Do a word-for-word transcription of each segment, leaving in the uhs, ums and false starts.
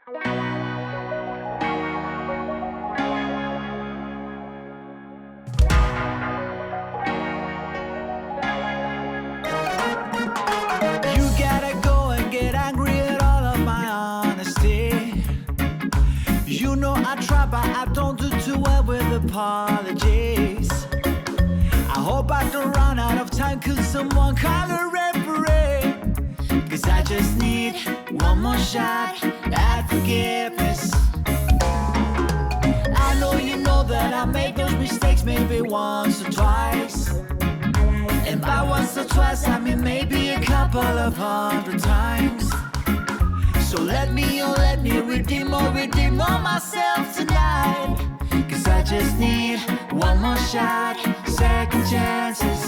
You gotta go and get angry at all of my honesty. You know I try, but I don't do too well with apologies. I hope I don't run out of time, could someone call a referee? Cause I just need one more shot at forgiveness. I know you know that I made those mistakes maybe once or twice. And by once or twice I mean maybe a couple of hundred times. So let me, oh let me redeem or redeem on myself tonight. Cause I just need one more shot, second chances.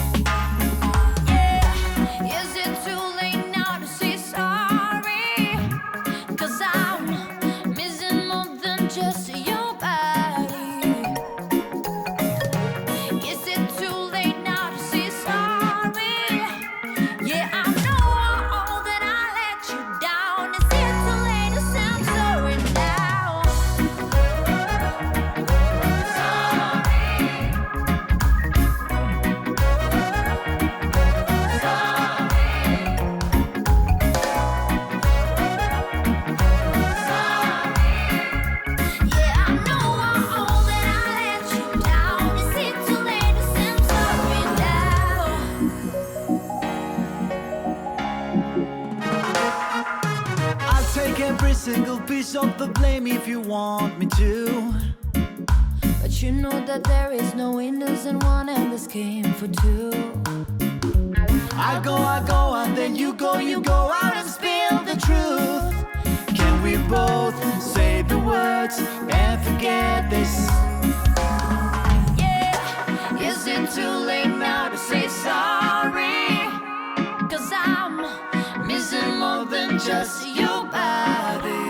Yeah, is it too late now to say sorry? Cause I'm missing more than just your body. Is it too late now to say sorry? Yeah, I know all that I let you down. Is it too late to say I'm sorry now? Yeah, I know all that I let you down. Is it too late to say I'm sorry now? I'll take every single piece of the blame if you want me to. But you know that there is no innocent one and this came for two. I go, I go, and then you go, you go out and spill the truth. Can we both say the words and forget this? Yeah, is it too late now to say sorry? Cause I'm missing more than just your body.